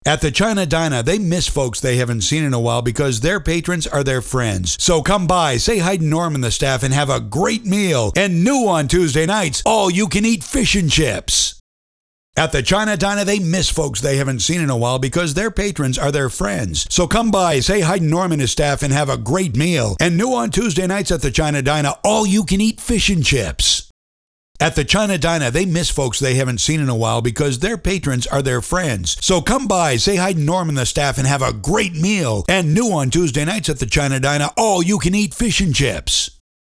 At the China Diner, they miss folks they haven't seen in a while because their patrons are their friends. So come by, say hi to Norm and the staff, and have a great meal. And new on Tuesday nights, all-you-can-eat fish and chips. At the China Diner, they miss folks they haven't seen in a while because their patrons are their friends. So come by, say hi to Norm and his staff, and have a great meal. And new on Tuesday nights at the China Diner, all-you-can-eat fish and chips. At the China Diner, they miss folks they haven't seen in a while because their patrons are their friends. So come by, say hi to Norm and the staff, and have a great meal. And new on Tuesday nights at the China Diner, all-you-can-eat fish and chips.